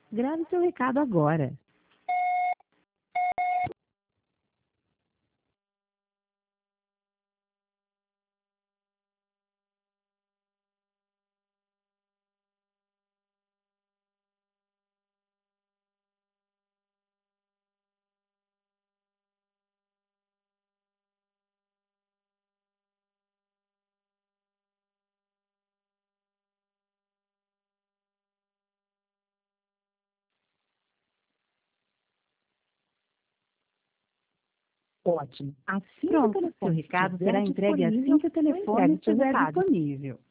Grave seu recado agora. Ótimo. Assim que o Pronto, seu telefone recado estiver será entregue assim disponível, que o telefone eu entrego seu estiver recado. disponível.